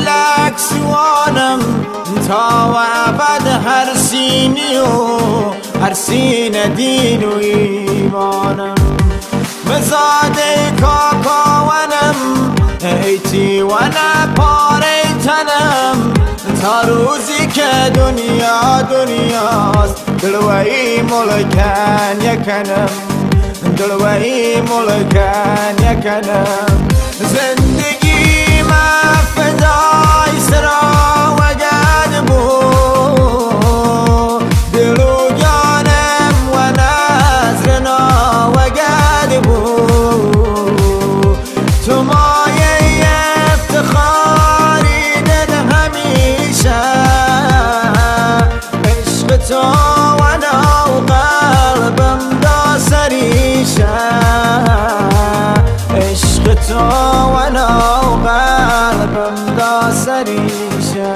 لك سوانم تا ابد هر سینی و هر سینه دین و ایمانم مزاده کاکاونم ایتی و نپاره تنم تا روزی که دنیاست دلوی ملکن یکنم دلوی ملکن یکنم زندگی ما فدای سرا وگد بود دل و جانم و نظرنا وگد بود تو مایه افتخاری دل همیشه عشق تو و نو قلبم دا سریشه عشق تو و نو قلبم دا سریشه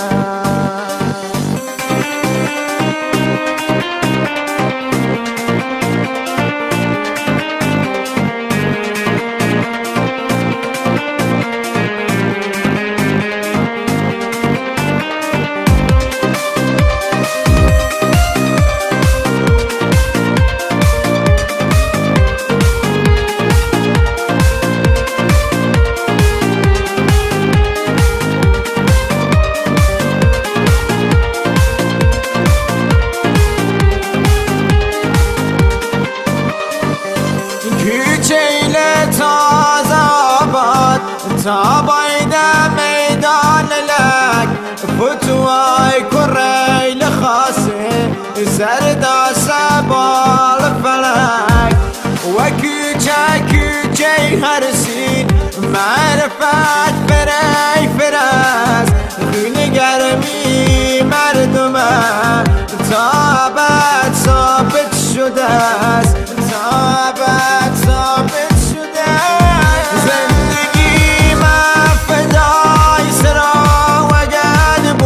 تا باید میدان لک فتوای کریل خاصه سردا سبال فلک و کوچه هرسین معرفت فرای فرست خون گرمی مردمه تا ابد ثابت شده است تا ابد ثابت شده است زندگی ما فدای سرا وگد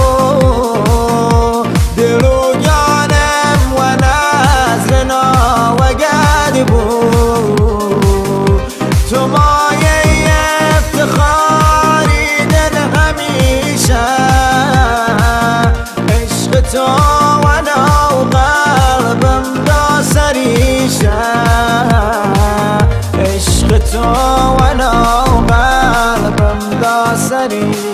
بود دل و جانم و نظرنا وگد بود تو مایه افتخاری دل همیشه عشق تو و نو قلبم دا سریشه عشق تو و نو قلبم دا سریشه